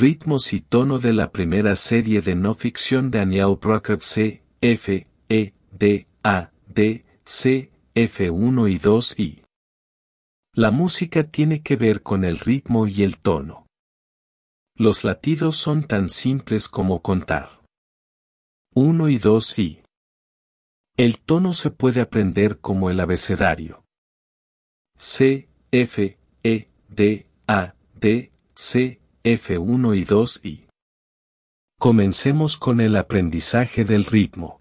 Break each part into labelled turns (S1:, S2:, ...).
S1: ritmos y tono de la primera serie de no ficción de Daniel Bruckner C, F, E, D, A, D, C, F1 y 2 y. La música tiene que ver con el ritmo y el tono. Los latidos son tan simples como contar. 1 y 2 y. El tono se puede aprender como el abecedario. C, F, E, D, A, D, C, F1 y 2 y. Comencemos con el aprendizaje del ritmo.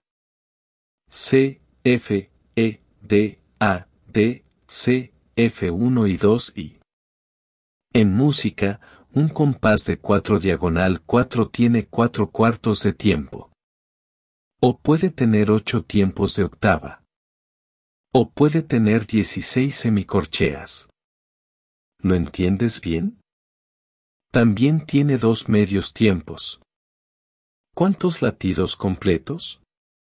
S1: C, F, E, D, A, D, C, F1 y 2 y. En música, un compás de 4 diagonal 4 tiene 4 cuartos de tiempo. O puede tener 8 tiempos de octava. O puede tener 16 semicorcheas. ¿Lo entiendes bien? También tiene 2 medios tiempos. ¿Cuántos latidos completos?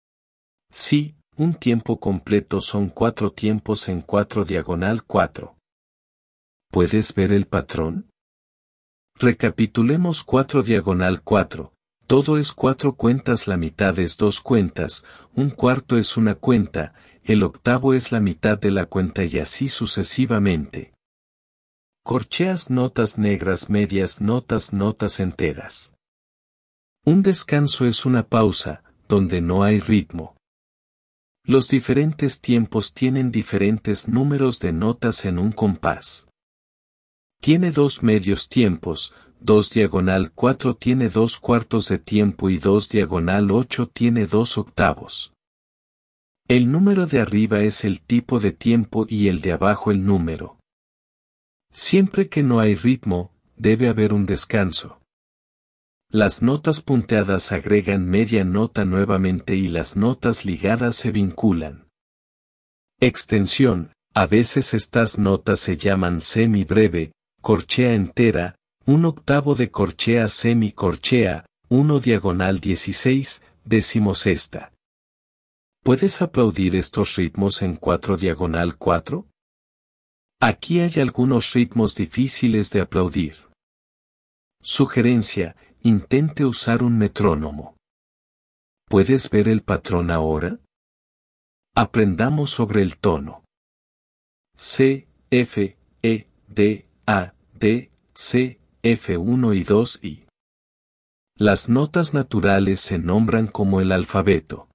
S1: Sí, un tiempo completo son 4 tiempos en 4 diagonal 4. ¿Puedes ver el patrón? Recapitulemos 4 diagonal 4. Todo es 4 cuentas, la mitad es 2 cuentas, un cuarto es una cuenta, el octavo es la mitad de la cuenta y así sucesivamente. Corcheas, notas negras, medias notas, notas enteras. Un descanso es una pausa, donde no hay ritmo. Los diferentes tiempos tienen diferentes números de notas en un compás. Tiene 2 medios tiempos, 2 diagonal 4 tiene 2 cuartos de tiempo y 2 diagonal 8 tiene 2 octavos. El número de arriba es el tipo de tiempo y el de abajo el número. Siempre que no hay ritmo, debe haber un descanso. Las notas punteadas agregan media nota nuevamente y las notas ligadas se vinculan. Extensión: a veces estas notas se llaman semi-breve, corchea entera, un octavo de corchea semicorchea, 1 diagonal 16, decimosexta. ¿Puedes aplaudir estos ritmos en 4 diagonal 4? Aquí hay algunos ritmos difíciles de aplaudir. Sugerencia: intente usar un metrónomo. ¿Puedes ver el patrón ahora? Aprendamos sobre el tono. C, F, E, D, A, D, C, F1 y 2 y. Las notas naturales se nombran como el alfabeto.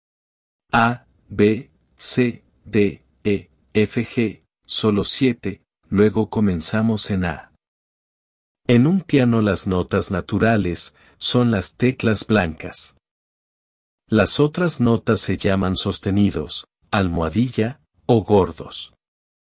S1: A, B, C, D, E, F, G, solo 7, luego comenzamos en A. En un piano las notas naturales son las teclas blancas. Las otras notas se llaman sostenidos, almohadilla, o gordos.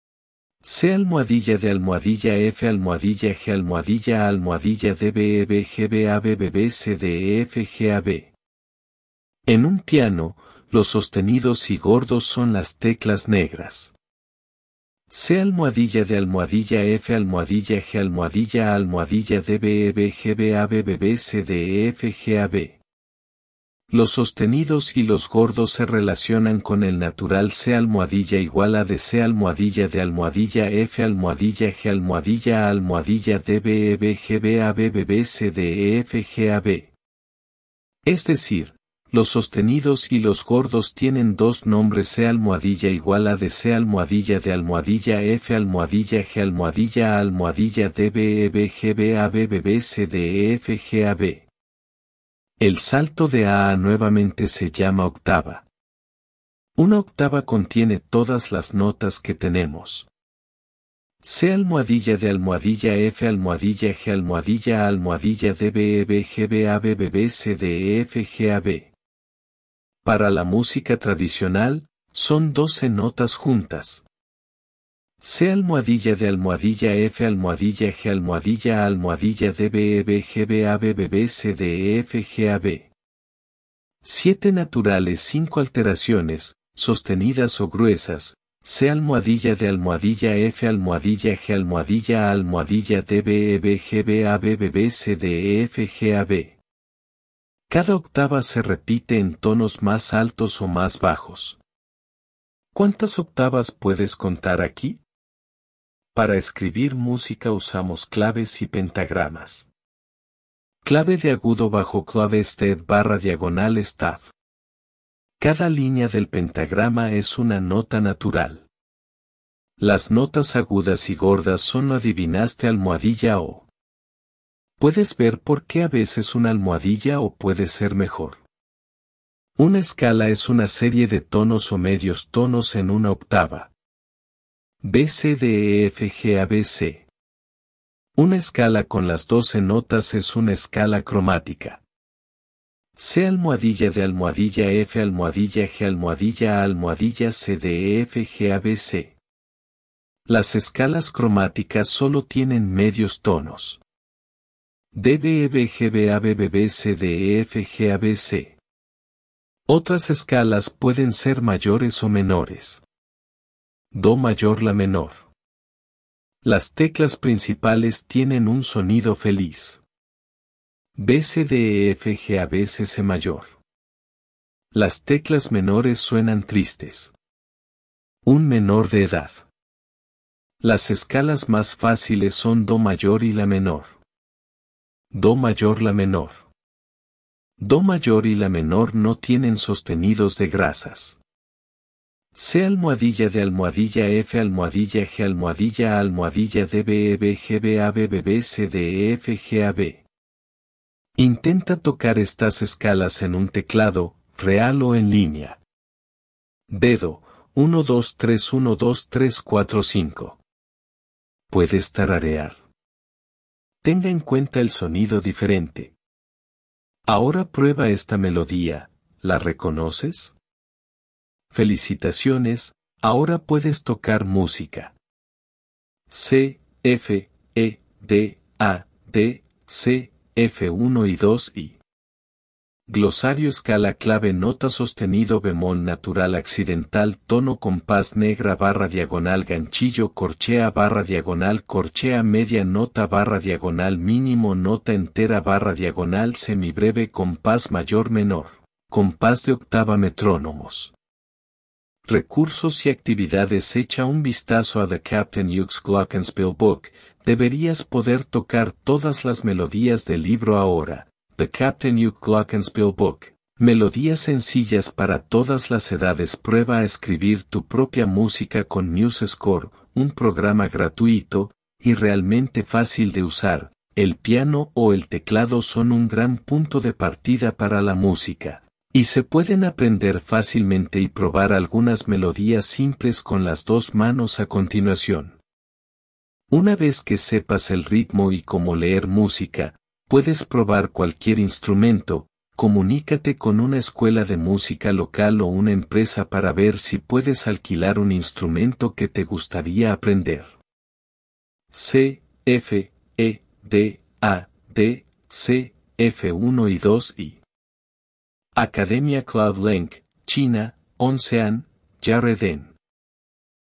S1: C almohadilla de almohadilla F almohadilla G almohadilla A almohadilla D B E B G B A B B B C D E F G A B. En un piano, los sostenidos y gordos son las teclas negras. C almohadilla de almohadilla F almohadilla G almohadilla A almohadilla D B E B G B A B B B C D E F G A B. Los sostenidos y los gordos se relacionan con el natural C almohadilla igual a de C almohadilla de almohadilla F almohadilla G almohadilla A almohadilla D B E B G B A B B B C D E F G A B. Es decir, los sostenidos y los gordos tienen dos nombres C almohadilla igual a de C almohadilla de almohadilla F almohadilla G almohadilla A almohadilla D B E B G B A B B B C D E F G A B. El salto de A nuevamente se llama octava. Una octava contiene todas las notas que tenemos. C almohadilla de almohadilla F almohadilla G almohadilla A almohadilla D B E B G B A B B B C D E F G A B. Para la música tradicional, son 12 notas juntas. C almohadilla de almohadilla F almohadilla G almohadilla A almohadilla D B E B G B A B B B C D E F G A B. 7 naturales, 5 alteraciones, sostenidas o gruesas, C almohadilla de almohadilla F almohadilla G almohadilla A almohadilla D B E B G B A B B B C D E F G A B. Cada octava se repite en tonos más altos o más bajos. ¿Cuántas octavas puedes contar aquí? Para escribir música usamos claves y pentagramas. Clave de agudo bajo clave sted barra diagonal staff. Cada línea del pentagrama es una nota natural. Las notas agudas y gordas son adivinaste almohadilla o. Puedes ver por qué a veces una almohadilla o puede ser mejor. Una escala es una serie de tonos o medios tonos en una octava. B, C, D, E, F, G, A, B, C. Una escala con las 12 notas es una escala cromática. C almohadilla de almohadilla F almohadilla G almohadilla A almohadilla C, D, E, F, G, A, B, C. Las escalas cromáticas solo tienen medios tonos. D, B, E, B, G, B, A, B, B, B, C, D, E, F, G, A, B, C. Otras escalas pueden ser mayores o menores. Do mayor la menor. Las teclas principales tienen un sonido feliz. B, C, D, E, F, G, A, B, C, C mayor. Las teclas menores suenan tristes. Un menor de edad. Las escalas más fáciles son Do mayor y la menor. Do mayor la menor. Do mayor y la menor no tienen sostenidos de grasas. C almohadilla de almohadilla F almohadilla G almohadilla A almohadilla D, B, E, B, G, B, A, B, B, B, C, D, E, F, G, A, B. Intenta tocar estas escalas en un teclado, real o en línea. Dedo, 1, 2, 3, 1, 2, 3, 4, 5. Puedes tararear. Tenga en cuenta el sonido diferente. Ahora prueba esta melodía, ¿la reconoces? Felicitaciones, ahora puedes tocar música. C, F, E, D, A, D, C, F1 y 2 y. Glosario escala clave nota sostenido bemol natural accidental tono compás negra barra diagonal ganchillo corchea barra diagonal corchea media nota barra diagonal mínimo nota entera barra diagonal semibreve compás mayor menor. Compás de octava metrónomos. Recursos y actividades. Echa un vistazo a The Captain Hughes Glockenspiel Book, deberías poder tocar todas las melodías del libro ahora. The Captain Hughes Glockenspiel Book. Melodías sencillas para todas las edades. Prueba a escribir tu propia música con MuseScore, un programa gratuito, y realmente fácil de usar. El piano o el teclado son un gran punto de partida para la música. Y se pueden aprender fácilmente y probar algunas melodías simples con las dos manos a continuación. Una vez que sepas el ritmo y cómo leer música, puedes probar cualquier instrumento. Comunícate con una escuela de música local o una empresa para ver si puedes alquilar un instrumento que te gustaría aprender. C, F, E, D, A, D, C, F1 y 2 y. Academia Cloud Link, China, Onsean, Yareden.